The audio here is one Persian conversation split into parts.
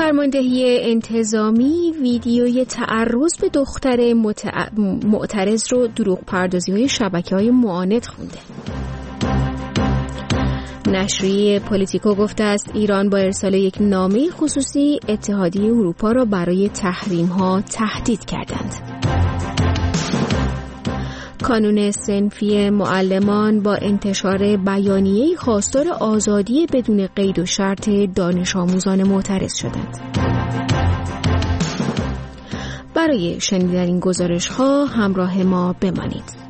فرماندهی انتظامی ویدیوی تعرض به دختر معترض رو دروغ پردازی‌های شبکه‌های معاند خونده. نشریه پولیتیکو گفته است ایران با ارسال یک نامه خصوصی اتحادیه اروپا را برای تحریم‌ها تهدید کردند. کانون صنفی معلمان با انتشار بیانیه‌ای خواستار آزادی بدون قید و شرط دانش آموزان معترض شدند. برای شنیدن این گزارش‌ها همراه ما بمانید.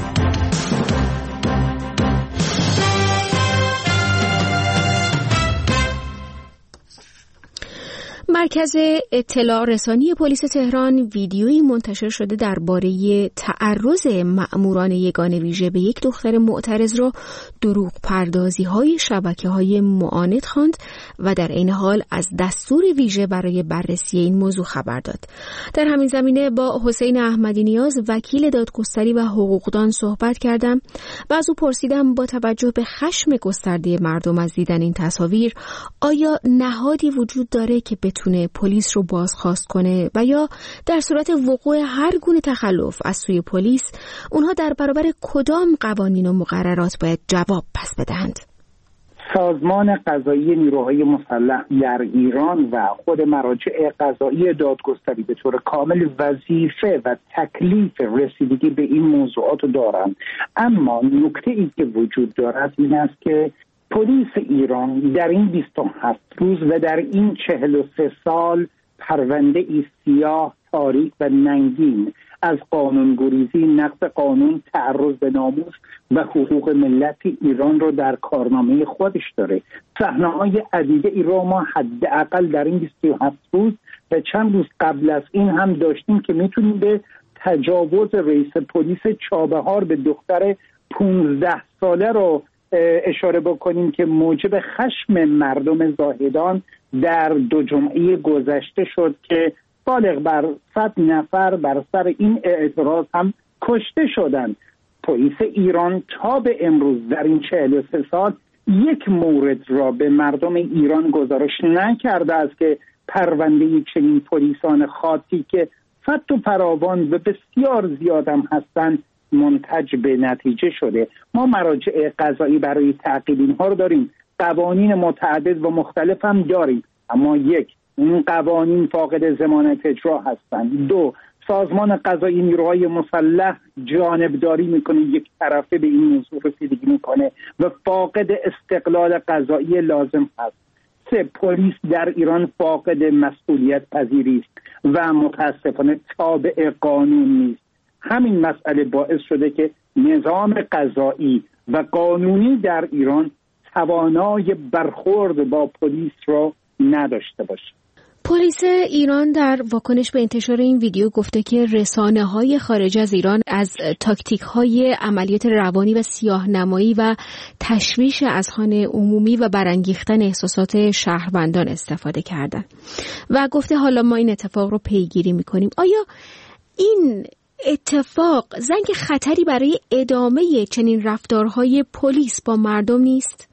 مرکز اطلاع رسانی پلیس تهران ویدیویی منتشر شده درباره تعرض مأموران یگان ویژه به یک دختر معترض را دروغ پردازی‌های شبکه‌های معاند خواند و در عین حال از دستور ویژه برای بررسی این موضوع خبر داد. در همین زمینه با حسین احمدی نیاز وکیل دادگستری و حقوقدان صحبت کردم و از او پرسیدم با توجه به خشم گسترده مردم از دیدن این تصاویر آیا نهادی وجود داره که بتونه پلیس رو بازخواست کنه و یا در صورت وقوع هر گونه تخلف از سوی پلیس اونها در برابر کدام قوانین و مقررات باید جواب پس بدهند؟ سازمان قضایی نیروهای مسلح در ایران و خود مراجع قضایی دادگستری به طور کامل وظیفه و تکلیف رسیدگی به این موضوعات رو دارند. اما نکته ای که وجود دارد این است که پلیس ایران در این 27 روز و در این 43 سال پرونده ای سیاه، تاریک و ننگین از قانونگریزی، نقض قانون، تعرض به ناموس و حقوق ملت ایران رو در کارنامه خودش داره. صحنه‌های عدیده ای رو ما حداقل در این 27 روز و چند روز قبل از این هم داشتیم که میتونیم به تجاوز رئیس پلیس چابهار به دختر 15 ساله رو اشاره بکنیم که موجب خشم مردم زاهدان در 2 جمعه گذشته شد که بالغ بر 100 نفر بر سر این اعتراض هم کشته شدند. پلیس ایران تا به امروز در این 43 سال یک مورد را به مردم ایران گزارش نکرده است که پرونده چنین پلیسان خاصی که فت و فراوان و بسیار زیاد هم هستند منتج به نتیجه شده. ما مراجع قضایی برای تعقیب اینها رو داریم، قوانین متعدد و مختلف هم داریم، اما یک، این قوانین فاقد ضمانت اجرا هستند. 2، سازمان قضایی نیروهای مسلح جانبداری میکنه، یک طرفه به این موضوع رسیدگی میکنه و فاقد استقلال قضایی لازم هست. 3، پلیس در ایران فاقد مسئولیت پذیری است و متاسفانه تابع قانون نیست. همین مسئله باعث شده که نظام قضایی و قانونی در ایران توانای برخورد با پلیس را نداشته باشه. پلیس ایران در واکنش به انتشار این ویدیو گفته که رسانه‌های خارج از ایران از تاکتیک‌های عملیات روانی و سیاه‌نمایی و تشویش اذهان عمومی و برانگیختن احساسات شهروندان استفاده کردند و گفته حالا ما این اتفاق رو پیگیری می‌کنیم. آیا این اتفاق زنگ خطری برای ادامه چنین رفتارهای پلیس با مردم نیست؟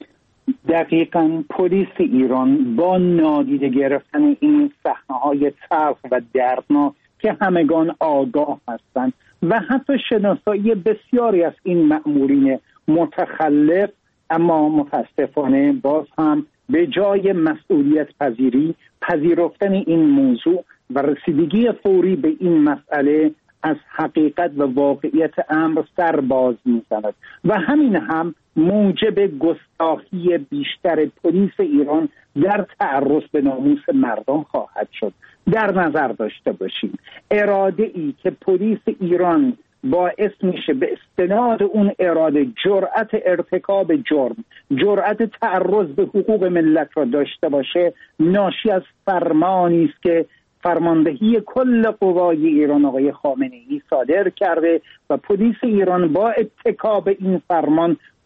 دقیقاً پلیس ایران با نادیده گرفتن این صحنه‌های تلخ و دردناک که همگان آگاه هستند و حتی شناسایی بسیاری از این مأمورین متخلف، اما متاسفانه باز هم به جای مسئولیت پذیرفتن این موضوع و رسیدگی فوری به این مسئله از حقیقت و واقعیت امر سر باز می‌زند و همین هم موجب گستاخی بیشتر پلیس ایران در تعرض به ناموس مردم خواهد شد. در نظر داشته باشیم اراده ای که پلیس ایران باعث میشه به استناد اون اراده جرأت ارتکاب جرم، جرأت تعرض به حقوق ملت را داشته باشه، ناشی از فرمانی است که فرماندهی کل قوای ایران آقای خامنه‌ای صادر کرده و پلیس ایران با اتکا به این فرمان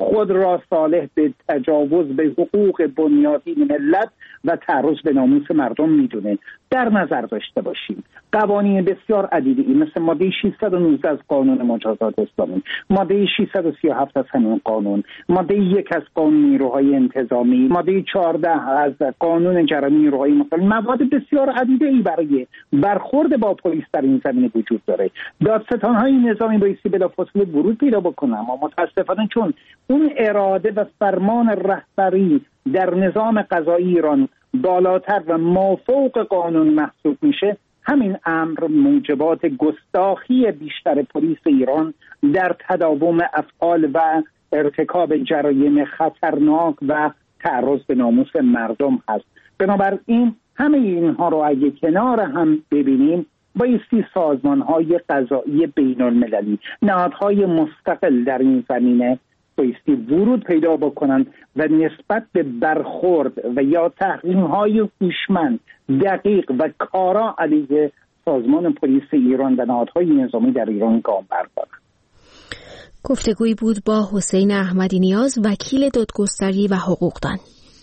خود را صالح به تجاوز به حقوق بنیادی ملت و تعرض به ناموس مردم میدونه. در نظر داشته باشیم قوانین بسیار عدیدی مثل ماده 619 از قانون مجازات اسلامی، ماده 637 از همین قانون، ماده 1 از قانون نیروهای انتظامی، ماده 14 از قانون جرایم نیروهای مختلف، مواد بسیار عدیدی برای برخورد با پلیس در این زمینه وجود داره. دادستان‌های نظامی بایستی بلافاصله ورود پیدا بکنن، اما متاسفانه چون اون اراده و فرمان رهبری در نظام قضایی ایران بالاتر و مافوق قانون محسوب میشه، همین امر موجبات گستاخی بیشتر پلیس ایران در تداوم افعال و ارتکاب جرایم خطرناک و تعرض به ناموس مردم هست. بنابراین همه اینها رو اگه کنار هم ببینیم، بایستی سازمان‌های قضایی بین‌المللی، نهادهای مستقل در این زمینه بایستی ورود پیدا بکنند و نسبت به برخورد و یا تحریم‌های هوشمند، دقیق و کارا علیه سازمان پلیس ایران و نهادهای نظامی در ایران گام بردارند. گفتگویی بود با حسین احمدی نیاز، وکیل دادگستری و حقوقدان.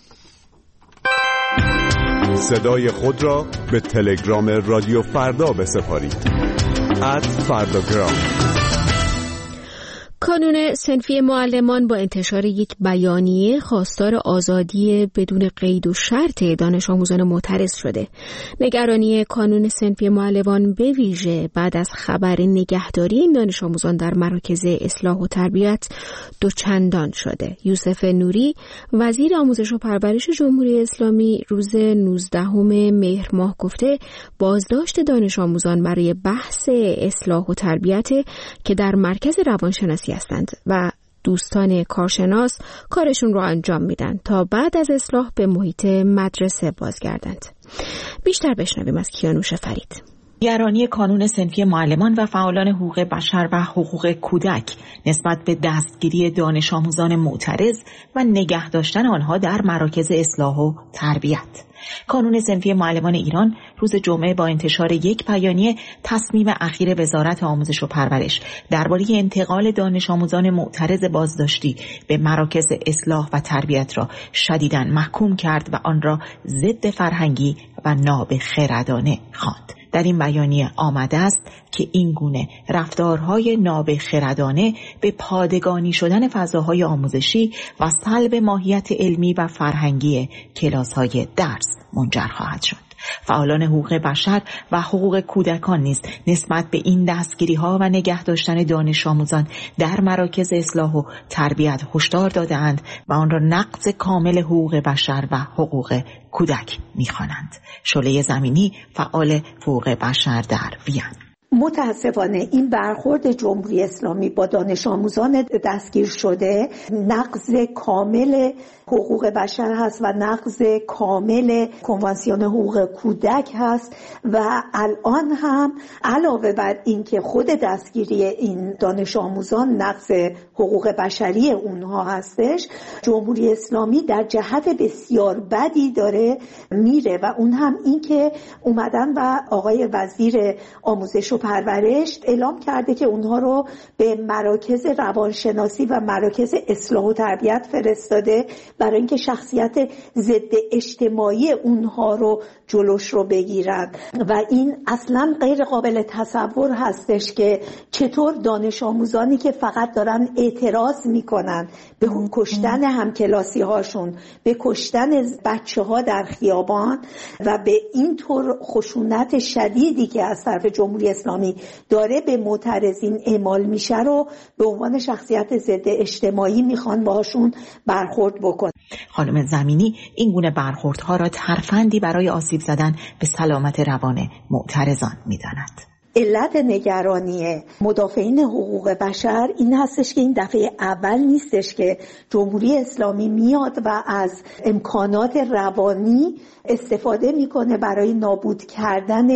صدای خود را به تلگرام رادیو فردا بسپارید. @فرداگرام. کانون صنفی معلمان با انتشار یک بیانیه خواستار آزادی بدون قید و شرط دانش آموزان معترض شده. نگرانی کانون صنفی معلمان به ویژه بعد از خبر نگهداری این دانش آموزان در مراکز اصلاح و تربیت دوچندان شده. یوسف نوری وزیر آموزش و پرورش جمهوری اسلامی روز 19 مهر ماه گفته بازداشت دانش آموزان برای بحث اصلاح و تربیت که در مرکز روانشناسی هستند و دوستان کارشناس کارشون رو انجام میدن تا بعد از اصلاح به محیط مدرسه بازگردند. بیشتر بشنویم از کیانوش فرید. نگرانی کانون صنفی معلمان و فعالان حقوق بشر و حقوق کودک نسبت به دستگیری دانش آموزان معترض و نگه داشتن آنها در مراکز اصلاح و تربیت. کانون صنفی معلمان ایران روز جمعه با انتشار یک بیانیه تصمیم اخیر وزارت آموزش و پرورش درباره انتقال دانش آموزان معترض بازداشتی به مراکز اصلاح و تربیت را شدیداً محکوم کرد و آن را ضد فرهنگی و نابخردانه خواند. در این بیانیه آمده است که این گونه رفتارهای نابخردانه به پادگانی شدن فضاهای آموزشی و سلب ماهیت علمی و فرهنگی کلاس‌های درس منجر خواهد شد. فعالان حقوق بشر و حقوق کودکان نیز نسبت به این دستگیری‌ها و نگه داشتن دانش آموزان در مراکز اصلاح و تربیت هشدار داده‌اند و آن را نقض کامل حقوق بشر و حقوق کودک می‌خوانند. شعله زمینی، فعال حقوق بشر در وین: متاسفانه این برخورد جمهوری اسلامی با دانش آموزان دستگیر شده نقض کامل حقوق بشر هست و نقض کامل کنوانسیون حقوق کودک هست و الان هم علاوه بر این که خود دستگیری این دانش آموزان نقض حقوق بشری اونها هستش، جمهوری اسلامی در جهت بسیار بدی داره میره و اون هم این که اومدن و آقای وزیر آموزش و پرورش اعلام کرده که اونها رو به مراکز روانشناسی و مراکز اصلاح و تربیت فرستاده برای اینکه شخصیت ضد اجتماعی اونها رو جلوش رو بگیرن و این اصلا غیر قابل تصور هستش که چطور دانش آموزانی که فقط دارن اعتراض میکنن به کشتن همکلاسی هاشون، به کشتن بچه ها در خیابان و به این طور خشونت شدیدی که از طرف جمهوری اسلامی داره به معترضین اعمال میشه رو به عنوان شخصیت ضد اجتماعی میخوان باشون برخورد بکن. خانم زمینی این گونه برخوردها را ترفندی برای آسیب زدن به سلامت روان معترضان می‌داند. علت نگرانی مدافعین حقوق بشر این هستش که این دفعه اول نیستش که جمهوری اسلامی میاد و از امکانات روانی استفاده میکنه برای نابود کردن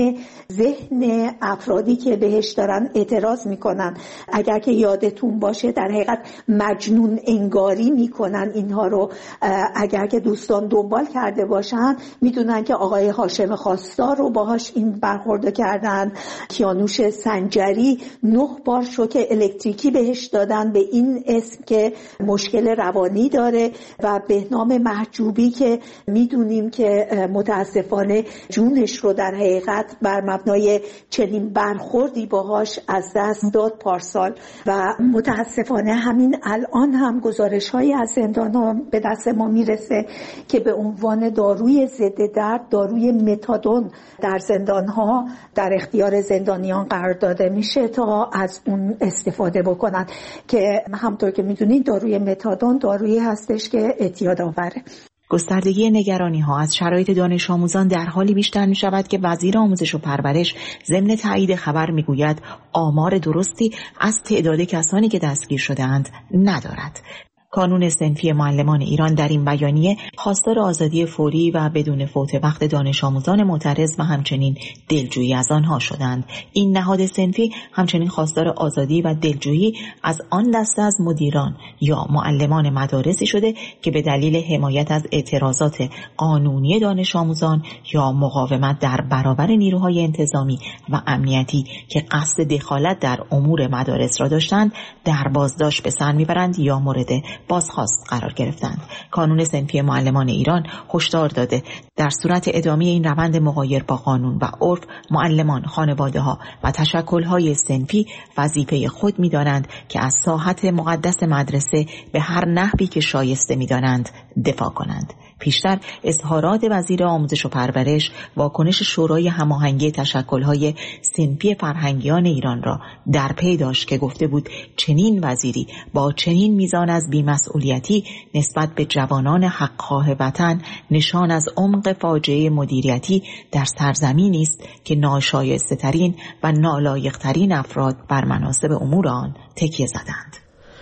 ذهن افرادی که بهش دارن اعتراض میکنن. اگر که یادتون باشه در حقیقت مجنون انگاری میکنن اینها رو. اگر که دوستان دنبال کرده باشن میدونن که آقای هاشم خواستار رو باهاش این برخورد کردن. کیانوش سنجری 9 بار شوک الکتریکی بهش دادن به این اسم که مشکل روانی داره و بهنام محجوبی که میدونیم که متاسفانه جونش رو در حقیقت بر مبنای چنین برخوردی باهاش از دست داد پارسال. و متاسفانه همین الان هم گزارش‌هایی از زندان‌ها به دست ما میرسه که به عنوان داروی ضد درد، داروی متادون در زندان‌ها در اختیار زندانیان قرار داده میشه تا از اون استفاده بکنن، که همطور که میدونید داروی متادون دارویی هستش که اعتیاد آوره. گستردگی نگرانی‌ها از شرایط دانش آموزان در حالی بیشتر می‌شود که وزیر آموزش و پرورش ضمن تایید خبر می‌گوید آمار درستی از تعداد کسانی که دستگیر شده‌اند ندارد. کانون صنفی معلمان ایران در این بیانیه خواستار آزادی فوری و بدون فوت وقت دانش آموزان معترض و همچنین دلجویی از آنها شدند. این نهاد صنفی همچنین خواستار آزادی و دلجویی از آن دسته از مدیران یا معلمان مدارسی شده که به دلیل حمایت از اعتراضات قانونی دانش آموزان یا مقاومت در برابر نیروهای انتظامی و امنیتی که قصد دخالت در امور مدارس را داشتند در بازداشت به سر میبرند یا مورد بازخواست قرار گرفتند. کانون صنفی معلمان ایران هشدار داده در صورت ادامه این روند مغایر با قانون و عرف، معلمان، خانواده‌ها و تشکل‌های صنفی وظیفه خود می‌دانند که از ساحت مقدس مدرسه به هر نحوی که شایسته می‌دانند دفاع کنند. پیشتر اظهارات وزیر آموزش و پرورش واکنش شورای هماهنگی تشکل‌های صنفی فرهنگیان ایران را در پی داشت که گفته بود چنین وزیری با چنین میزان از بی‌مسئولیتی نسبت به جوانان حق‌خواه وطن نشان از عمق فاجعه مدیریتی در سرزمینی است که ناشایسته‌ترین و نالایق‌ترین افراد بر مناصب امور آن تکیه زدند.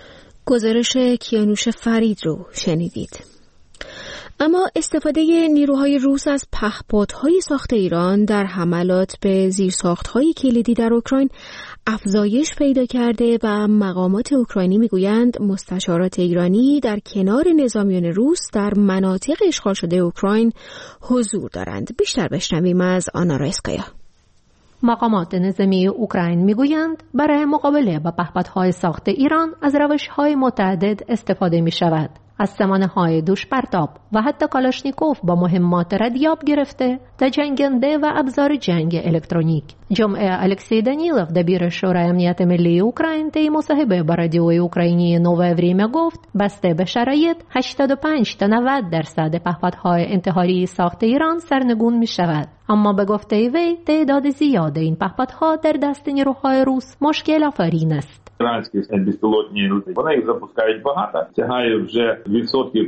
گزارش کیانوش فرید رو شنیدید. اما استفاده نیروهای روس از پهپادهای ساخت ایران در حملات به زیرساخت‌های کلیدی در اوکراین افزایش پیدا کرده و مقامات اوکراینی میگویند مستشارات ایرانی در کنار نظامیان روس در مناطق اشغال شده اوکراین حضور دارند. بیشتر بشنویم از آنا رایسکایا. مقامات نظامی اوکراین میگویند برای مقابله با پهپادهای ساخت ایران از روش‌های متعدد استفاده می‌شود. از سامانه‌های دوشپرتاب و حتی کالاشنیکوف با مهمات ردیاب گرفته تا جنگنده و ابزار جنگ الکترونیک. جمعه الکسی دانیلوف دبیر شورای امنیت ملی اوکراین طی مصاحبه با رادیوی اوکراینی نووه وریمه گفت بسته به شرایط 85 تا 90% پهپادهای انتحاری ساخت ایران سرنگون می شود. اما به گفته وی تعداد زیاد این پهپادها در دست نیروهای روس مشکل آفرین است. Іранські безпілотні літаки, вони їх запускають багато, сягає вже відсотків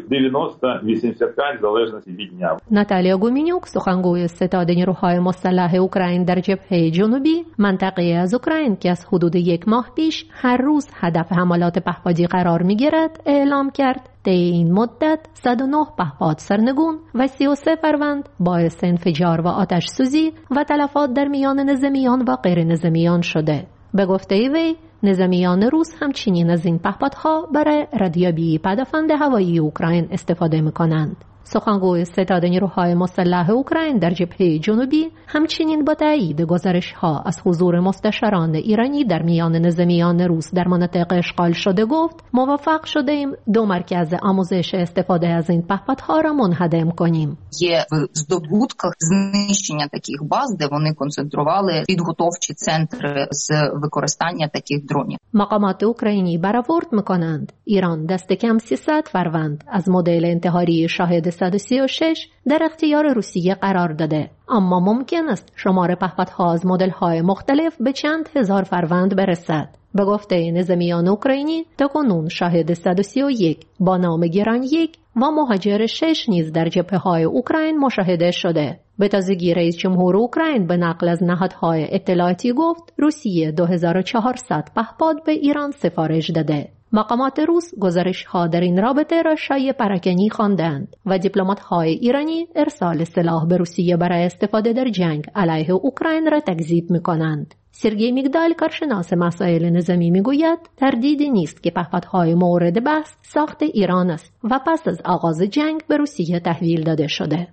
90-85 в залежності від дня. ناتالیا گومینیوک سخنگوی ستاد نیروهای مسلح اوکراین در جبهه جنوبی منطقه از اوکراین که از حدود 1 ماه پیش هر روز هدف حملات پهپادی قرار می‌گیرد اعلام کرد. طی این مدت 109 پهپاد سرنگون و 33 فروند باعث انفجار و آتش سوزی و تلفات در میان نظامیان و غیر نظامیان شده. به گفته وی نظامیان روس همچنین از این پهپادها برای ردیابی پدافند هوایی اوکراین استفاده می‌کنند. سخنگوی ستاد نیروهای مسلح اوکراین در جبهه جنوبی همچنین با تایید گزارش‌ها از حضور مستشاران ایرانی در میان نظامیان روس در مناطق اشغال شده گفت موفق شدیم 2 مرکز آموزش استفاده از این پهپادها را منهدم کنیم. Є в здобутках знищення таких баз, де вони концентрували підготовчі центри з використання таких дронів. مقامات اوکراینی برآورد می‌کنند ایران دست کم 300 فروند از مدل انتحاری شاهد 136 در اختیار روسیه قرار داده، اما ممکن است شمار پهپادها از مدل‌های مختلف به چند هزار فروند برسد. به گفته نظامیان اوکراینی تاکنون شاهد 131 با نام گران 1 و مهاجر 6 نیز در جبهه‌های اوکراین مشاهده شده. به تازگی رئیس جمهور اوکراین به نقل از نهادهای اطلاعاتی گفت روسیه 2400 پهپاد به ایران سفارش داده. مقامات روس گزارش‌ها در این رابطه را شایعه پراکنی خواندند و دیپلمات‌های ایرانی ارسال سلاح به روسیه برای استفاده در جنگ علیه اوکراین را تکذیب می‌کنند. سرگئی میگدال، کارشناس مسائل نظامی، میگوید تردیدی نیست که پهپادهای مورد بحث ساخت ایران است و پس از آغاز جنگ به روسیه تحویل داده شده.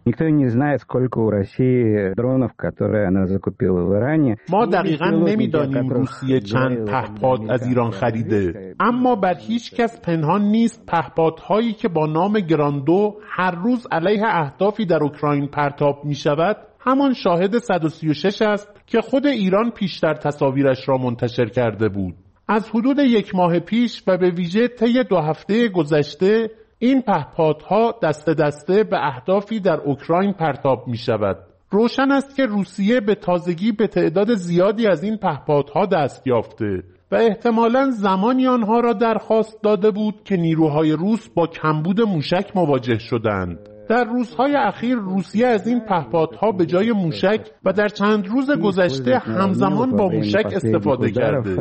ما دقیقاً نمیدانیم روسیه چند پهپاد از ایران خریده، اما بر هیچ کس پنهان نیست پهپادهایی که با نام گراندو هر روز علیه اهدافی در اوکراین پرتاب می شود همان شاهد 136 است که خود ایران پیشتر تصاویرش را منتشر کرده بود. از حدود 1 ماه پیش و به ویژه طی 2 هفته گذشته این پهپادها دسته دسته به اهدافی در اوکراین پرتاب می شود. روشن است که روسیه به تازگی به تعداد زیادی از این پهپادها دست یافته و احتمالاً زمانی آنها را درخواست داده بود که نیروهای روس با کمبود موشک مواجه شدند. در روزهای اخیر روسیه از این پهپادها به جای موشک و در چند روز گذشته همزمان با موشک استفاده کرده.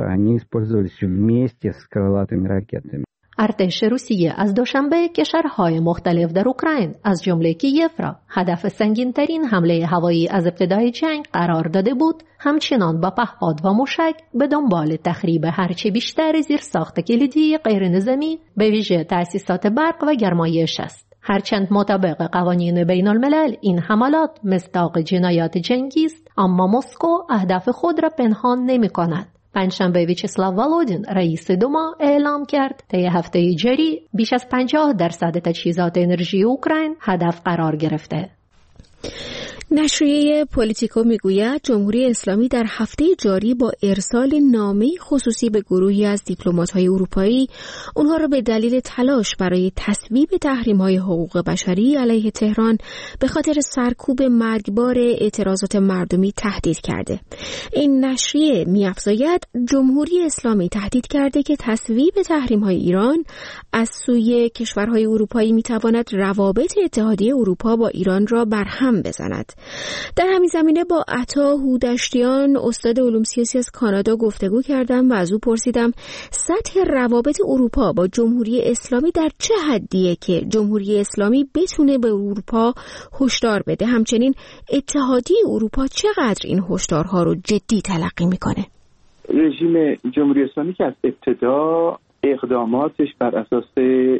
ارتش روسیه از دوشنبه کشورهای مختلف در اوکراین از جمله کیف را هدف سنگین‌ترین حمله هوایی از ابتدای جنگ قرار داده بود، همچنان با پهپاد و موشک به دنبال تخریب هرچه بیشتر زیرساخت کلیدی غیر نظامی به ویژه تأسیسات برق و گرمایش است. هرچند مطابق قوانین بین الملل این حملات مصداق جنایات جنگی است، اما مسکو اهداف خود را پنهان نمی کند. پنجشنبه ویچسلاو والودین رئیس دوما اعلام کرد طی هفته جاری بیش از 50% تجهیزات انرژی اوکراین هدف قرار گرفته. نشریه پولیتیکو میگوید جمهوری اسلامی در هفته جاری با ارسال نامه خصوصی به گروهی از دیپلمات‌های اروپایی اونها را به دلیل تلاش برای تصویب تحریم‌های حقوق بشری علیه تهران به خاطر سرکوب مرگبار اعتراضات مردمی تهدید کرده. این نشریه می‌افزاید جمهوری اسلامی تهدید کرده که تصویب تحریم‌های ایران از سوی کشورهای اروپایی می‌تواند روابط اتحادیه اروپا با ایران را برهم بزند. در همین زمینه با عطا هودشتیان استاد علوم سیاسی از کانادا گفتگو کردم و از او پرسیدم سطح روابط اروپا با جمهوری اسلامی در چه حدیه که جمهوری اسلامی بتونه به اروپا هشدار بده، همچنین اتحادیه اروپا چقدر این هشدارها رو جدی تلقی میکنه. رژیم جمهوری اسلامی که از ابتدا اقداماتش بر اساس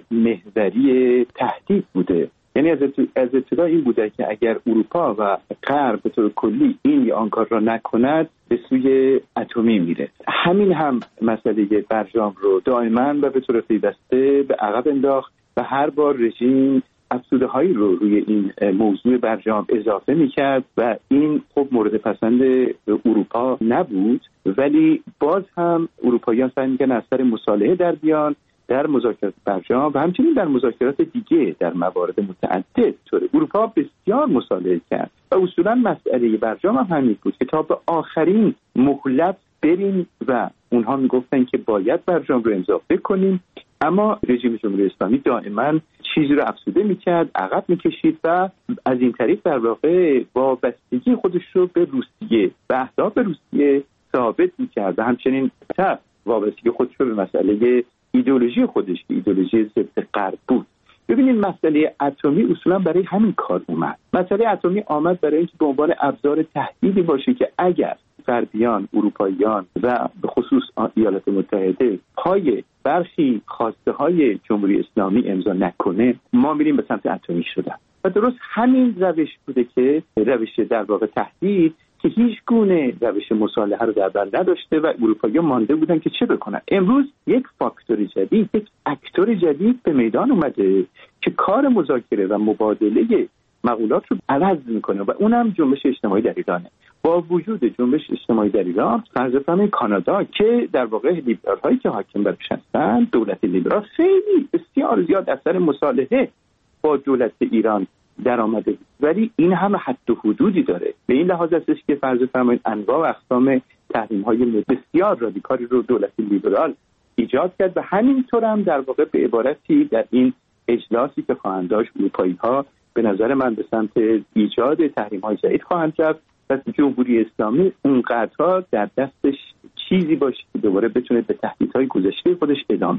محوری تهدید بوده، یعنی از ابتدا این بوده که اگر اروپا و غرب به طور کلی این یا آن کار را نکند به سوی اتمی میره. همین هم مسئله برجام رو دائما و به طور پیوسته به عقب انداخت و هر بار رژیم افسوده هایی رو روی این موضوع برجام اضافه میکرد و این خب مورد پسند اروپا نبود، ولی باز هم اروپاییان سعی میکنن از سر مصالحه در بیان در مذاکرات برجام و همچنین در مذاکرات دیگه در موارد متعدد. طور اروپا بسیار مصالحه کرد و اصولا مسئله برجام هم همین بود که تا به آخرین مهلت بریم و اونها میگفتن که باید برجام رو امضا کنیم، اما رژیم جمهوری اسلامی دائما چیزی رو افسوده میکرد، عقب میکشید و از این طریق در واقع وابستگی خودش رو به روسیه و اهداف روسیه ثابت میکرد و همچنین وابستگی خودش رو به مسئله ایدئولوژی خودش که ایدئولوژی ضد غرب بود. ببینید مسئله اتمی اصولا برای همین کار اومد. مسئله اتمی آمد برای اینکه به عنوان ابزار تهدیدی باشه که اگر غربیان، اروپاییان و به خصوص ایالات متحده پای برخی خواسته های جمهوری اسلامی امضا نکنه، ما میریم به سمت اتمی شدن. و درست همین روش بوده که روش در واقع تهدید که هیچ گونه روش مصالحه رو در بر نداشته و اروپایی‌ها مانده بودن که چه بکنن. امروز یک فاکتور جدید، یک اکتور جدید به میدان اومده که کار مذاکره و مبادله مقولات رو عوض میکنه و اونم جنبش اجتماعی در ایرانه. با وجود جنبش اجتماعی در ایران، فرض بفرمایید کانادا که در واقع لیبرال هایی که حاکم برش هستن، دولت لیبرال خیلی بسیار زیاد اثر مصالحه با دولت ایران در آمده بود، ولی این هم حد و حدودی داره. به این لحاظ هستش که فرض فرمایید انواع و اقسام تحریم‌های بسیار رادیکالی رو دولت لیبرال ایجاد کرد و همینطور هم در واقع به عبارتی در این اجلاسی که خواهند داشت اروپایی‌ها به نظر من به سمت ایجاد تحریم‌های جدید خواهند رفت و جمهوری اسلامی اونقدرها در دستش چیزی باشه که دوباره بتونه به تهدیدهای گذشته خودش ادامه بده.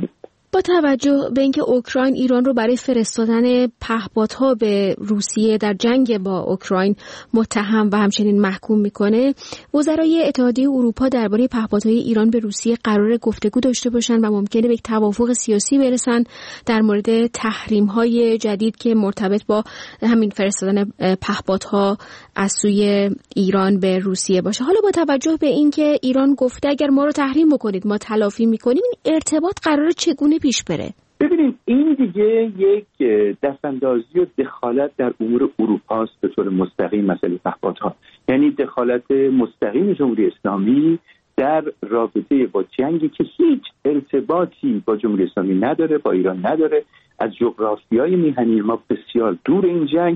با توجه به اینکه اوکراین ایران رو برای فرستادن پهپادها به روسیه در جنگ با اوکراین متهم و همچنین محکوم میکنه، وزرای اتحادیه اروپا درباره پهپادهای ایران به روسیه قرار گفتگو داشته باشن و ممکنه به یک توافق سیاسی برسن در مورد تحریم‌های جدید که مرتبط با همین فرستادن پهپادها از سوی ایران به روسیه باشه. حالا با توجه به اینکه ایران گفته اگر ما رو تحریم بکنید ما تلافی میکنیم، این ارتباط قراره چگونه پیش بره؟ ببینید این دیگه یک دستاندازی و دخالت در امور اروپا است به طور مستقیم. مسئله پهپادها یعنی دخالت مستقیم جمهوری اسلامی در رابطه با جنگی که هیچ ارتباطی با جمهوری اسلامی نداره، با ایران نداره. از جغرافیای میهنی ما بسیار دور این جنگ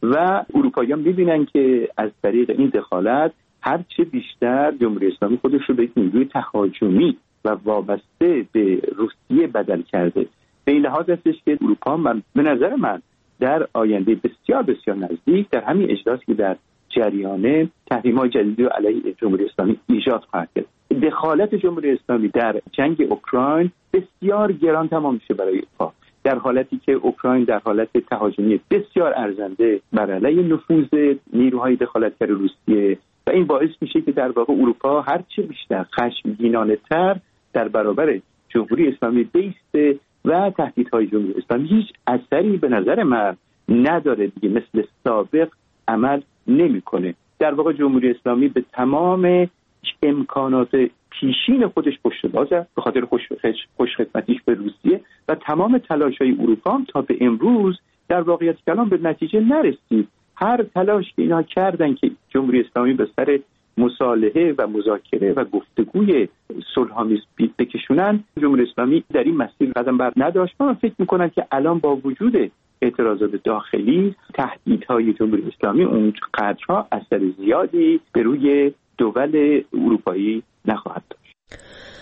و اروپاییان می‌بینن که از طریق این دخالت هرچه بیشتر جمهوری اسلامی خودش رو به یک نیروی تهاجمی و وابسته به روسیه بدل کرده. به این لحاظ هستش که اروپا به نظر من در آینده بسیار بسیار نزدیک در همین اجلاسی که در جریان تحریم‌های جدیدی علیه جمهوری اسلامی ایجاد خواهد کرد. دخالت جمهوری اسلامی در جنگ اوکراین بسیار گران تمام میشه برای اروپا، در حالتی که اوکراین در حالت تهاجمی بسیار ارزنده بر علیه نفوذ نیروهای دخالتگر روسیه و این باعث میشه که در واقع اروپا هرچه بیشتر خشمگینانه‌تر در برابر جمهوری اسلامی بیسته و تهدیدهای جمهوری اسلامی هیچ اثری به نظر من نداره دیگه، مثل سابق عمل نمیکنه. در واقع جمهوری اسلامی به تمام امکانات پیشین خودش پشت بازه به خاطر خوشخدمتیش به روسیه و تمام تلاش‌های اروپا هم تا به امروز در واقعیت کلام به نتیجه نرسید. هر تلاش که اینا کردن که جمهوری اسلامی به سر مصالحه و مذاکره و گفتگوی صلح‌آمیز بکشونن، جمهوری اسلامی در این مسیر قدم بر نداشت. من فکر می‌کنم که الان با وجود اعتراضات داخلی، تهدیدهای جمهوری اسلامی اونقدرها اثر زیادی به روی دول اروپایی نخواهد داشت.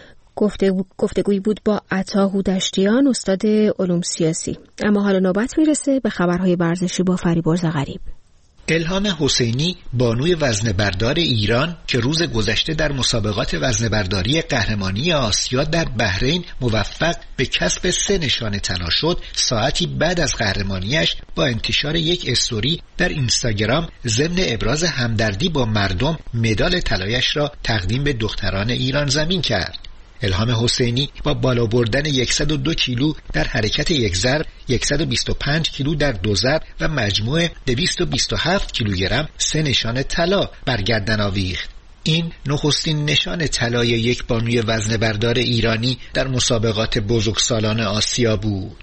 گفتگویی بود با عطا هودشتیان، استاد علوم سیاسی. اما حالا نوبت میرسه به خبرهای ورزشی با فریبرز غریب. الهام حسینی بانوی وزنه‌بردار ایران که روز گذشته در مسابقات وزنه‌برداری قهرمانی آسیا در بحرین موفق به کسب 3 نشان طلا شد، ساعتی بعد از قهرمانیش با انتشار یک استوری در اینستاگرام ضمن ابراز همدردی با مردم مدال طلایش را تقدیم به دختران ایران زمین کرد. الهام حسینی با بالا بردن 102 کیلو در حرکت یک ضرب، 125 کیلو در 2 ضرب و مجموع 227 کیلوگرم 3 نشان طلا بر گردن آویخت. این نخستین نشان طلای یک بانوی وزنه‌بردار ایرانی در مسابقات بزرگسالان آسیا بود.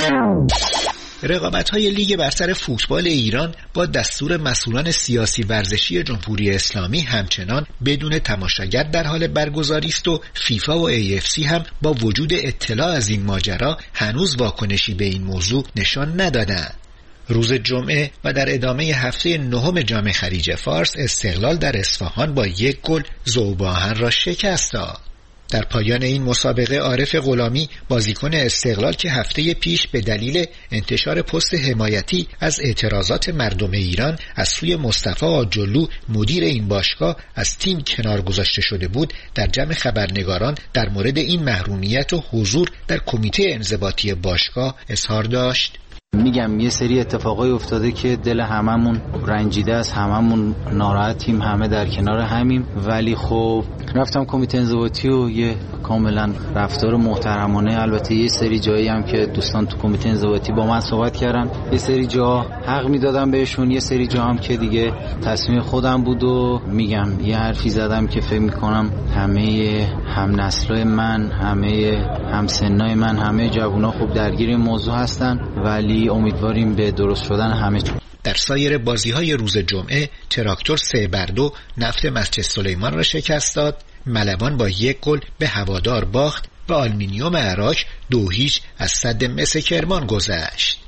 رقابت‌های لیگ برتر فوتبال ایران با دستور مسئولان سیاسی ورزشی جمهوری اسلامی همچنان بدون تماشاگر در حال برگزاری است و فیفا و AFC هم با وجود اطلاع از این ماجرا هنوز واکنشی به این موضوع نشان ندادند. روز جمعه و در ادامه هفته 9 جام خلیج فارس، استقلال در اصفهان با 1 گل ذوب‌آهن را شکست داد. در پایان این مسابقه عارف غلامی بازیکن استقلال که هفته پیش به دلیل انتشار پست حمایتی از اعتراضات مردم ایران از سوی مصطفی آجلو مدیر این باشگاه از تیم کنار گذاشته شده بود، در جمع خبرنگاران در مورد این محرومیت و حضور در کمیته انضباطی باشگاه اظهار داشت. میگم یه سری اتفاقای افتاده که دل هممون رنجیده است، هممون ناراحتیم، همه در کنار همیم، ولی خب رفتم کمیته انضباطی و یه کاملا رفتار محترمانه، البته یه سری جایی هم که دوستان تو کمیته انضباطی با من صحبت کردن، یه سری جا حق میدادم بهشون، یه سری جا هم که دیگه تصمیم خودم بود و میگم یه حرفی زدم که فکر میکنم همه هم نسلای من، همه هم سنای من، همه جوونا خوب درگیر این موضوع هستن، ولی امیدواریم به درست شدن همه. در سایر بازی‌های روز جمعه تراکتور 3-2 نفت مسجد سلیمان را شکست داد، ملوان با 1 گل به هوادار باخت و آلومینیوم عراق 2-0 از سد مس کرمان گذشت.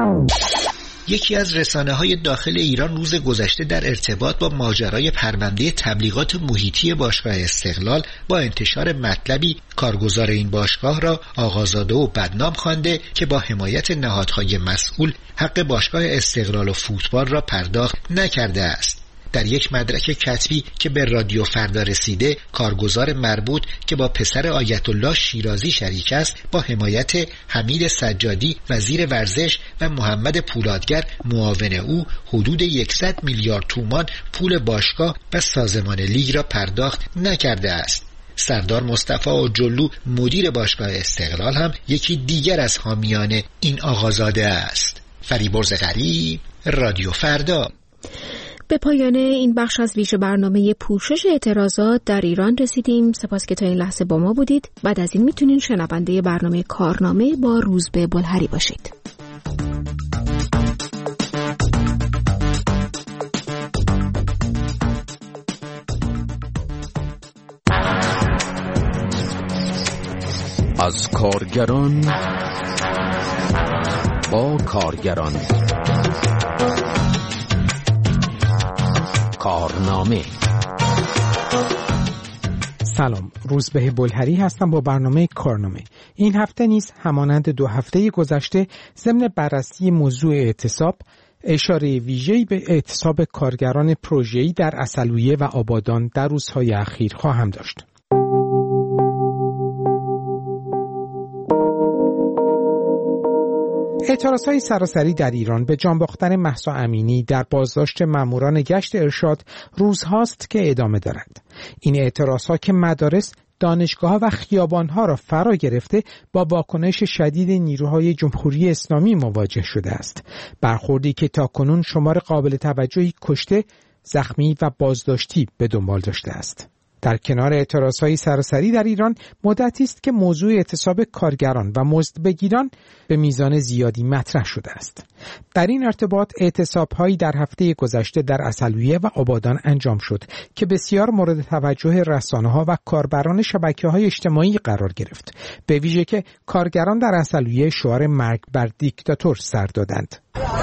یکی از رسانه‌های داخل ایران روز گذشته در ارتباط با ماجرای پرونده تبلیغات محیطی باشگاه استقلال با انتشار مطلبی کارگزار این باشگاه را آقازاده و بدنام خوانده که با حمایت نهادهای مسئول حق باشگاه استقلال و فوتبال را پرداخت نکرده است. در یک مدرک کتبی که به رادیو فردا رسیده، کارگزار مربوط که با پسر آیت الله شیرازی شریک است، با حمایت حمید سجادی وزیر ورزش و محمد پولادگر معاون او، حدود 100 میلیارد تومان پول باشگاه و سازمان لیگ را پرداخت نکرده است. سردار مصطفی جلو مدیر باشگاه استقلال هم یکی دیگر از حامیان این آقازاده است. فریبرز غریب، رادیو فردا. به پایان این بخش از ویژه برنامه پوشش اعتراضات در ایران رسیدیم. سپاس که تا این لحظه با ما بودید. بعد از این میتونین شنونده برنامه کارنامه با روزبه بلهری باشید. از کارگران با کارگران، کارنامه. سلام، روزبه بلهری هستم با برنامه کارنامه. این هفته نیز همانند 2 هفته گذشته ضمن بررسی موضوع اعتصاب، اشاره ویژه‌ای به اعتصاب کارگران پروژه‌ای در عسلویه و آبادان در روزهای اخیر خواهم داشت. اعتراضهای سراسری در ایران به جان باختن مهسا امینی در بازداشت ماموران گشت ارشاد روزهاست که ادامه دارد. این اعتراضها که مدارس، دانشگاه‌ها و خیابان‌ها را فرا گرفته با واکنش شدید نیروهای جمهوری اسلامی مواجه شده است. برخوردی که تاکنون شمار قابل توجهی کشته، زخمی و بازداشتی به دنبال داشته است. در کنار اعتراضهای سراسری در ایران مدتی است که موضوع اعتصاب کارگران و مزدبگیران به میزان زیادی مطرح شده است. در این ارتباط اعتصاب‌هایی در هفته گذشته در عسلویه و آبادان انجام شد که بسیار مورد توجه رسانه‌ها و کاربران شبکه‌های اجتماعی قرار گرفت. به ویژه که کارگران در عسلویه شعار مرگ بر دیکتاتور سر دادند.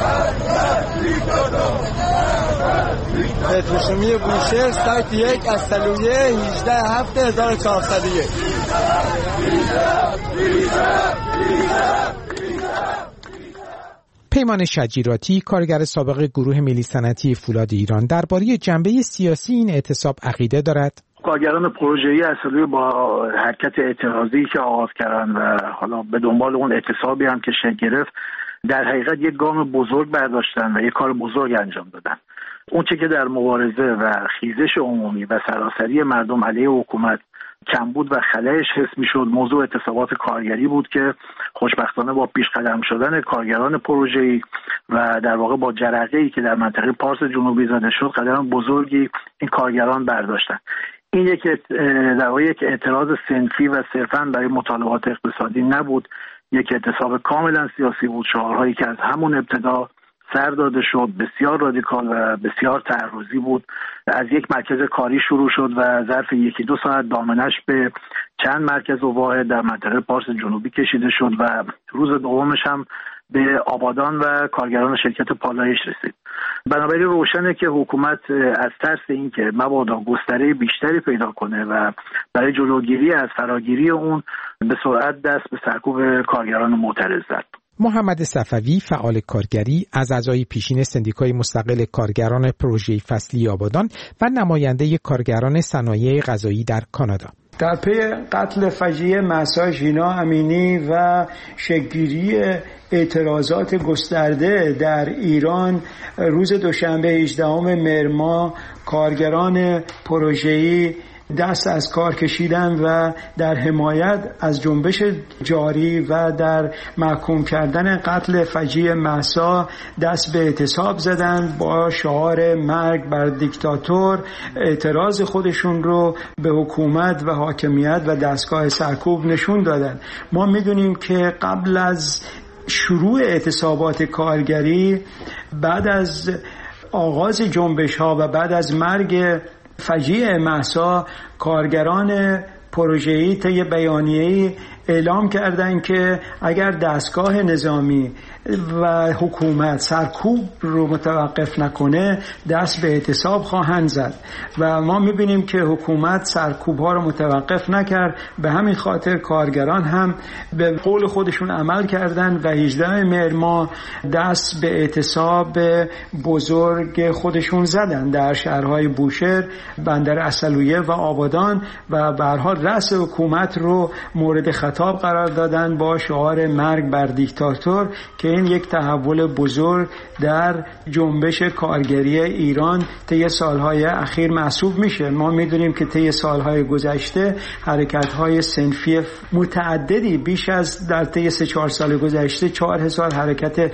پتروشیمی بوشهر سایت 1 عسلویه 18/7/1401. پیمان شجیراتی، کارگر سابق گروه ملی صنعتی فولاد ایران، درباره جنبه سیاسی این اعتصاب عقیده دارد. کارگران پروژه‌ای عسلویه با حرکت اعتراضی که آغاز کردن و حالا به دنبال اون اعتصابی هم که شکل گرفت، در حقیقت یک گام بزرگ برداشتن و یک کار بزرگ انجام دادن. اون چه که در مبارزه و خیزش عمومی و سراسری مردم علیه حکومت کمبود و خلأش حس می‌شد، موضوع اعتصابات کارگری بود که خوشبختانه با پیش قدم شدن کارگران پروژه‌ای و در واقع با جرقه‌ای که در منطقه پارس جنوبی زده شد، قدم بزرگی این کارگران برداشتن. این در واقع یک اعتراض صنفی و صرفاً برای مطالبات اقتصادی نبود، یک اعتصاب کاملا سیاسی بود. شعارهایی که از همون ابتدا سر داده شد بسیار رادیکال و بسیار تعرضی بود. از یک مرکز کاری شروع شد و ظرف 1-2 ساعت دامنش به چند مرکز و واحد در منطقه پارس جنوبی کشیده شد و روز دومش هم به آبادان و کارگران شرکت پالایش رسید. بنابراین روشنه که حکومت از ترس این که مبادا گستره بیشتری پیدا کنه و برای جلوگیری از فراگیری اون به سرعت دست به سرکوب کارگران معترض زد. محمد صفوی، فعال کارگری، از اعضای پیشین سندیکای مستقل کارگران پروژه فصلی آبادان و نماینده کارگران صنایع غذایی در کانادا. در پی قتل فجیع مهسا ژینا امینی و شکل‌گیری اعتراضات گسترده در ایران، روز دوشنبه 18 مهر ماه کارگران پروژه‌ای دست از کار کشیدن و در حمایت از جنبش جاری و در محکوم کردن قتل فجیع مهسا دست به اعتصاب زدند. با شعار مرگ بر دیکتاتور اعتراض خودشون رو به حکومت و حاکمیت و دستگاه سرکوب نشون دادن. ما میدونیم که قبل از شروع اعتصابات کارگری، بعد از آغاز جنبش ها و بعد از مرگ فجیع مهسا، کارگران پروژه‌ای طی بیانیه‌ای اعلام کردن که اگر دستگاه نظامی و حکومت سرکوب رو متوقف نکنه دست به اعتصاب خواهند زد و ما میبینیم که حکومت سرکوب ها رو متوقف نکرد. به همین خاطر کارگران هم به قول خودشون عمل کردن و 18 مهر ماه دست به اعتصاب بزرگ خودشون زدن در شهرهای بوشهر، بندر عسلویه و آبادان و به هر حال رأس حکومت رو مورد خطاب قرار دادن با شعار مرگ بر دیکتاتور که این یک تحول بزرگ در جنبش کارگری ایران طی سالهای اخیر محسوب میشه. ما میدونیم که طی سالهای گذشته حرکت‌های صنفی متعددی بیش از در طی 3-4 سال گذشته 4000 حرکت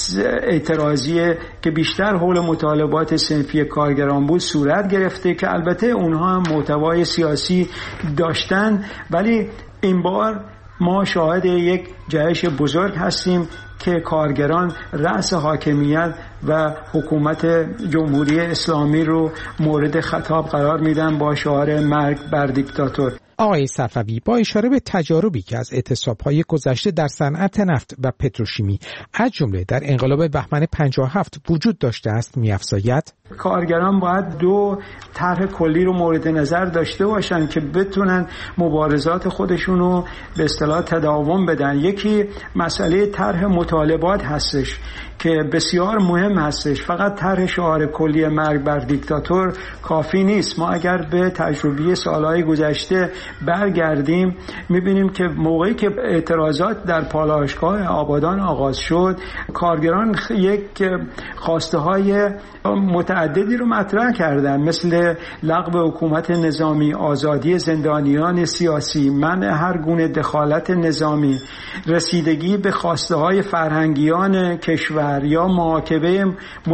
اعتراضی که بیشتر حول مطالبات صنفی کارگران بود صورت گرفته که البته اونها هم محتوای سیاسی داشتن، ولی این بار ما شاهد یک جهش بزرگ هستیم که کارگران رأس حاکمیت و حکومت جمهوری اسلامی رو مورد خطاب قرار میدن با شعار مرگ بر دیکتاتور. آقای صفوی با اشاره به تجاربی که از اعتصاب‌های گذشته در صنعت نفت و پتروشیمی از جمله در انقلاب بهمن 57 وجود داشته است می‌افزاید کارگران باید 2 طرح کلی رو مورد نظر داشته باشن که بتونن مبارزات خودشون رو به اصطلاح تداوم بدن. یکی مسئله طرح مطالبات هستش که بسیار مهم هستش. فقط طرح شعار کلی مرگ بر دیکتاتور کافی نیست. ما اگر به تجربه سالهای گذشته برگردیم میبینیم که موقعی که اعتراضات در پالایشگاه آبادان آغاز شد کارگران یک خواسته های متعددی رو مطرح کردن، مثل لغو حکومت نظامی، آزادی زندانیان سیاسی، منع هر گونه دخالت نظامی، رسیدگی به خواسته های فرهنگیان کشور یا محاکمه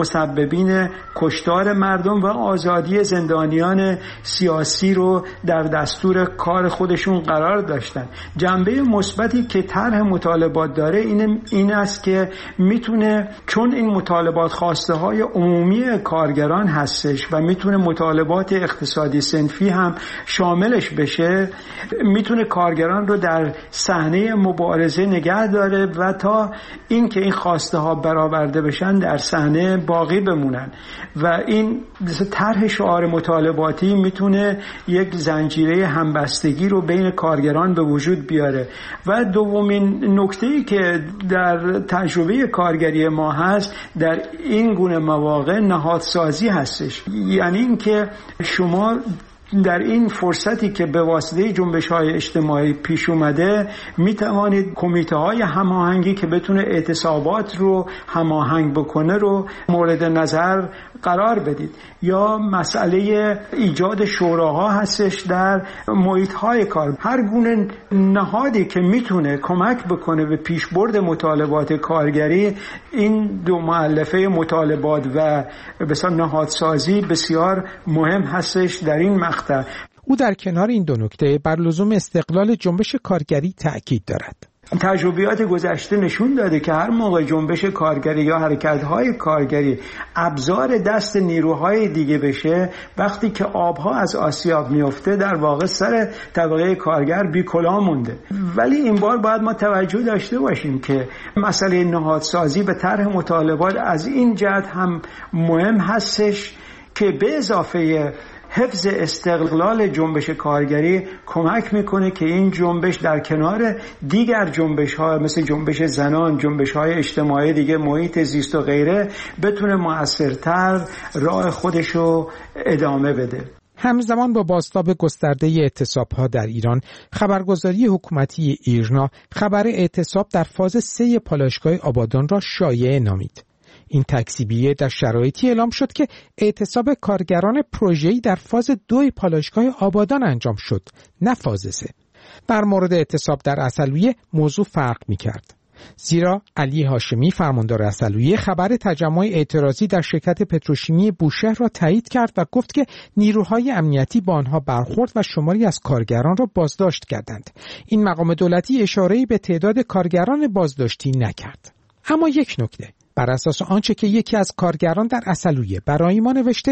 مسببین کشتار مردم و آزادی زندانیان سیاسی رو در دستور کار خودشون قرار داشتن. جنبه مثبتی که طرح مطالبات داره این است که میتونه، چون این مطالبات خواسته های عمومی کارگران هستش و میتونه مطالبات اقتصادی صنفی هم شاملش بشه، میتونه کارگران رو در صحنه مبارزه نگه داره و تا اینکه این خواسته ها برآورده بشن در صحنه باقی بمونن. و این طرح شعار مطالباتی میتونه یک زنجیره همبستگی رو بین کارگران به وجود بیاره. و دومین نکته‌ای که در تجربه کارگری ما هست در این گونه مواقع نهادسازی هستش. یعنی این که شما در این فرصتی که به واسطه جنبش‌های اجتماعی پیش اومده می توانید کمیته‌های هماهنگی که بتونه اعتصابات رو هماهنگ بکنه رو مورد نظر قرار بدید. یا مسئله ایجاد شوراها هستش در محیط‌های کار. هر گونه نهادی که میتونه کمک بکنه به پیشبرد مطالبات کارگری، این 2 مؤلفه مطالبات و بسیار نهادسازی بسیار مهم هستش در این مقطع. او در کنار این 2 نکته بر لزوم استقلال جنبش کارگری تأکید دارد. تجربیات گذشته نشون داده که هر موقع جنبش کارگری یا حرکت‌های کارگری ابزار دست نیروهای دیگه بشه، وقتی که آبها از آسیاب میفته در واقع سر طبقه کارگر بی کلاه مونده. ولی این بار باید ما توجه داشته باشیم که مسئله نهادسازی و طرح مطالبات از این جهت هم مهم هستش که به اضافه حفظ استقلال جنبش کارگری کمک میکنه که این جنبش در کنار دیگر جنبش‌ها مثل جنبش زنان، جنبش‌های اجتماعی دیگه، محیط زیست و غیره بتونه مؤثرتر راه خودشو ادامه بده. همزمان با بازتاب گسترده اعتصاب‌ها در ایران، خبرگزاری حکومتی ایرنا خبر اعتصاب در فاز 3 پالایشگاه آبادان را شایعه نامید. این تکذیبیه در شرایطی اعلام شد که اعتصاب کارگران پروژه‌ای در فاز 2 پالایشگاه آبادان انجام شد، نه فاز 3. در مورد اعتصاب در عسلویه موضوع فرق می‌کرد. زیرا علی هاشمی فرماندار عسلویه خبر تجمع اعتراضی در شرکت پتروشیمی بوشهر را تایید کرد و گفت که نیروهای امنیتی با آنها برخورد و شماری از کارگران را بازداشت کردند. این مقام دولتی اشاره‌ای به تعداد کارگران بازداشتی نکرد. اما یک نکته، بر اساس آنچه که یکی از کارگران در عسلویه برای ما نوشته،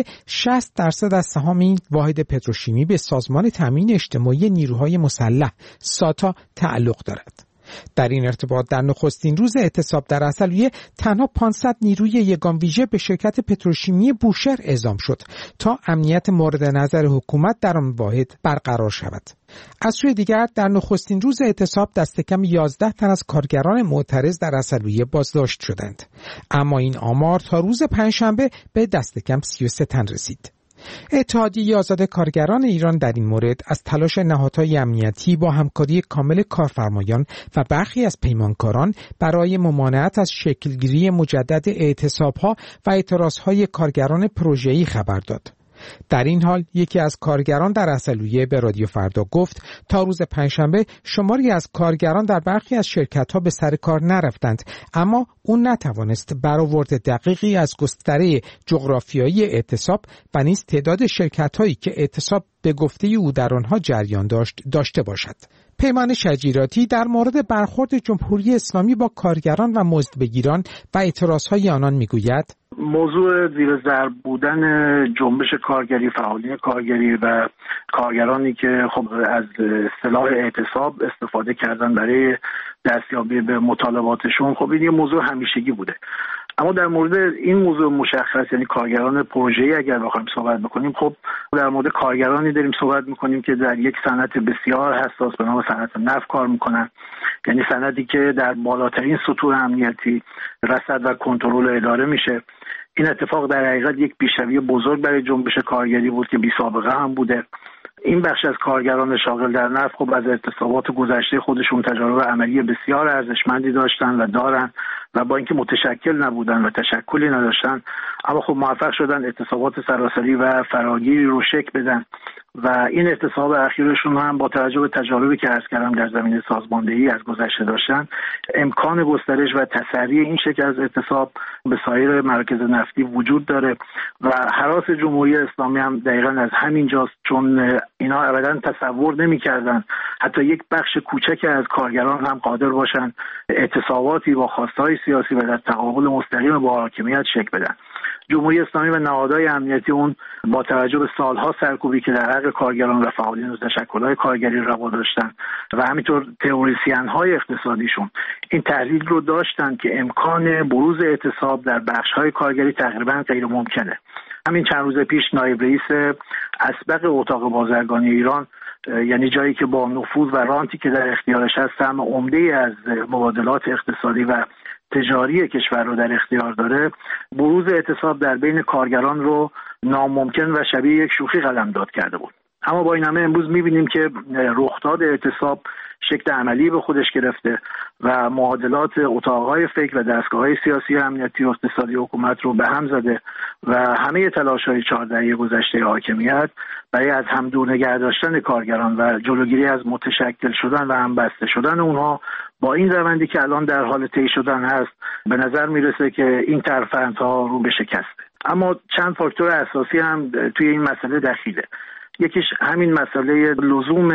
60% از سهام این واحد پتروشیمی به سازمان تامین اجتماعی نیروهای مسلح ساتا تعلق دارد. در این ارتباط در نخستین روز اعتصاب در عسلویه تنها 500 نیروی یگان ویژه به شرکت پتروشیمی بوشهر اعزام شد تا امنیت مورد نظر حکومت در آن واحد برقرار شود. از سوی دیگر در نخستین روز اعتصاب دست کم 11 تن از کارگران معترض در عسلویه بازداشت شدند، اما این آمار تا روز پنجشنبه به دست کم 33 تن رسید. اتحادیه آزاد کارگران ایران در این مورد از تلاش نهادهای امنیتی با همکاری کامل کارفرمایان و برخی از پیمانکاران برای ممانعت از شکلگیری مجدد اعتصابها و اعتراضهای کارگران پروژه‌ای خبر داد. در این حال یکی از کارگران در عسلویه به رادیو فردا گفت تا روز پنجشنبه شماری از کارگران در برخی از شرکت‌ها به سر کار نرفتند، اما اون نتوانست برآورد دقیقی از گستره جغرافیایی اعتصاب و نیز تعداد شرکت‌هایی که اعتصاب به گفته او در آنها جریان داشته باشد. پیمان شجیراتی در مورد برخورد جمهوری اسلامی با کارگران و مزدبگیران و اعتراضهای آنان میگوید: موضوع زیر ضرب بودن جنبش کارگری، فعالین کارگری و کارگرانی که خب از اصطلاح اعتصاب استفاده کردن برای دستیابی به مطالباتشون، خب این یه موضوع همیشگی بوده. اما در مورد این موضوع مشخص، یعنی کارگران پروژه‌ای اگر بخوایم صحبت بکنیم، خب در مورد کارگرانی داریم صحبت می‌کنیم که در یک صنعت بسیار حساس به نام صنعت نفت کار می‌کنن، یعنی صنعتی که در بالاترین سطوح امنیتی رصد و کنترل اداره میشه. این اتفاق در حقیقت یک پیشروی بزرگ برای جنبش کارگری بود که بی سابقه هم بوده. این بخش از کارگران شاغل در نفت خب از اعتصابات گذشته خودشون تجارب عملی بسیار ارزشمندی داشتن و دارن و با اینکه متشکل نبودن و تشکلی نداشتن، اما خب موفق شدن اعتصابات سراسری و فراگیری رو شکل بدن و این اعتصاب اخیرشون هم با توجه به تجاربی که عرض کردم در زمینه سازماندهی از گذشته داشتن، امکان گسترش و تسریع این شکل از اعتصاب به سایر مراکز نفتی وجود داره و هراس جمهوری اسلامی هم دقیقاً از همین جاست، چون اینا ابداً تصور نمی‌کردن حتی یک بخش کوچک از کارگران هم قادر باشن اعتصاباتی با خواستهای سیاسی و در تقابل مستقیم با حاکمیت شکل بدن. جمهوری اسلامی و نهادهای امنیتی اون با توجه به سالها سرکوبی که در حق کارگران و فعالین و تشکل‌های کارگری روا داشتن و همینطور تئوریسین‌های اقتصادیشون این تحلیل رو داشتن که امکان بروز اعتصاب در بخش‌های کارگری تقریباً غیر ممکنه. همین چند روز پیش نایب رئیس اسبق اتاق بازرگانی ایران، یعنی جایی که با نفوذ و رانتی که در اختیارش هست سهم عمده از مبادلات اقتصادی و تجاری کشور رو در اختیار داره، بروز اعتصاب در بین کارگران رو ناممکن و شبیه یک شوخی قلمداد کرده بود. اما با این همه امروز می‌بینیم که رخداد اعتصاب شکل عملی به خودش گرفته و معادلات اتاق‌های فکر و دستگاه‌های سیاسی، امنیتی و اقتصادی حکومت رو به هم زده و همه تلاش‌های 4 دهه گذشته حاکمیت برای از هم دور نگه داشتن کارگران و جلوگیری از متشکل شدن و همبسته شدن اونها با این روندی که الان در حال طی شدن هست، به نظر میرسه که این ترفندها رو به شکسته. اما چند فاکتور اساسی هم توی این مسئله دخیله. یکیش همین مسئله لزوم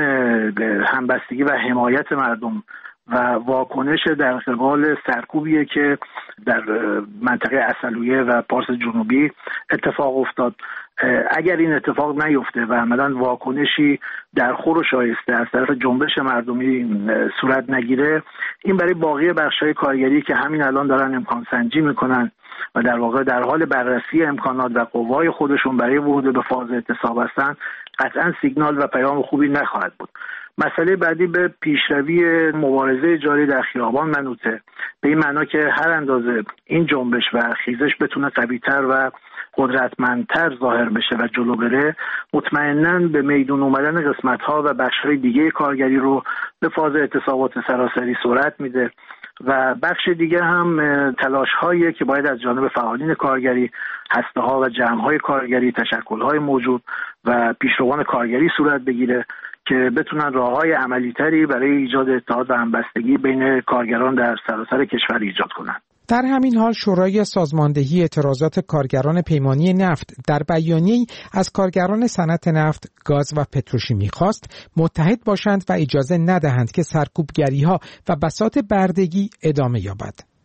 همبستگی و حمایت مردم و واکنش در قبال سرکوبیه که در منطقه عسلویه و پارس جنوبی اتفاق افتاد. اگر این اتفاق نیفته و عملاً واکنشی در خور و شایسته از طرف جنبش مردمی صورت نگیره، این برای باقی بخش‌های کارگری که همین الان دارن امکان سنجی میکنن و در واقع در حال بررسی امکانات و قوای خودشون برای ورود به فاز اعتصاب هستن، قطعاً سیگنال و پیام خوبی نخواهد بود. مسئله بعدی به پیشروی مبارزه جاری در خیابان منوطه، به این معنا که هر اندازه این جنبش و خیزش بتونه قوی‌تر و قدرتمندتر ظاهر بشه و جلو بره، مطمئناً به میدون اومدن قسمت‌ها و بخش‌های دیگه کارگری رو به فاز اعتصابات سراسری سرعت میده و بخش دیگه هم تلاش‌هایی که باید از جانب فعالین کارگری، هسته‌ها و جمع‌های کارگری، تشکل‌های موجود و پیشروان کارگری صورت بگیره که بتونن راه‌های عملی‌تری برای ایجاد اتحاد و همبستگی بین کارگران در سراسر کشور ایجاد کنند. در همین حال شورای سازماندهی اعتراضات کارگران پیمانی نفت در بیانیه‌ای از کارگران صنعت نفت، گاز و پتروشیمی خواست متحد باشند و اجازه ندهند که سرکوبگری‌ها و بساط بردگی ادامه یابد.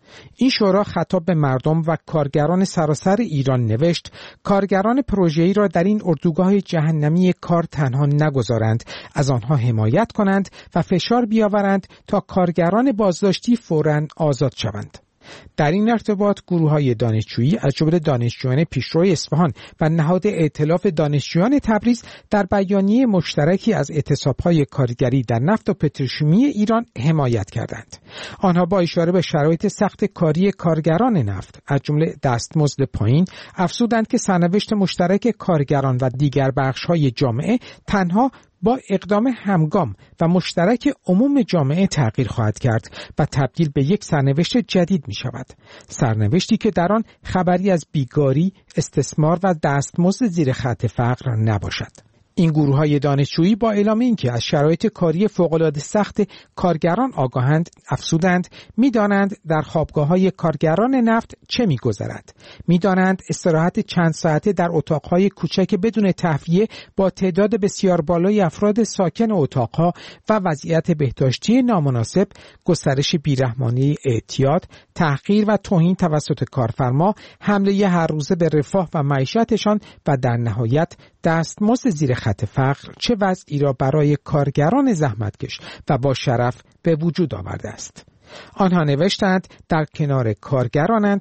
این شورا خطاب به مردم و کارگران سراسر ایران نوشت کارگران پروژه‌ای را در این اردوگاه جهنمی کار تنها نگذارند، از آنها حمایت کنند و فشار بیاورند تا کارگران بازداشتی فوراً آزاد شوند. در این ارتباط گروه‌های دانشجویی از جمله دانشجویان پیشرو اصفهان و نهاد ائتلاف دانشجویان تبریز در بیانیه مشترکی از اعتصاب‌های کارگری در نفت و پتروشیمی ایران حمایت کردند. آنها با اشاره به شرایط سخت کاری کارگران نفت از جمله دستمزد پایین افزودند که سرنوشت مشترک کارگران و دیگر بخش‌های جامعه تنها با اقدام همگام و مشترک عموم جامعه تغییر خواهد کرد و تبدیل به یک سرنوشت جدید می شود. سرنوشتی که در آن خبری از بیگاری، استثمار و دستمزد زیر خط فقر نباشد. این گروه‌های دانشجویی با اعلام اینکه از شرایط کاری فوق‌العاده سخت کارگران آگاهند، افزودند می‌دانند در خوابگاه‌های کارگران نفت چه می‌گذرد. می‌دانند استراحت چند ساعته در اتاق‌های کوچک بدون تهویه با تعداد بسیار بالای افراد ساکن اتاق‌ها و وضعیت بهداشتی نامناسب، گسترش بیرحمانه اعتیاد، تحقیر و توهین توسط کارفرما، حمله هر روزه به رفاه و معیشتشان و در نهایت دستمزد زیر خط فقر چه وضعی را برای کارگران زحمتکش و با شرف به وجود آورده است. آنها نوشتند در کنار کارگرانند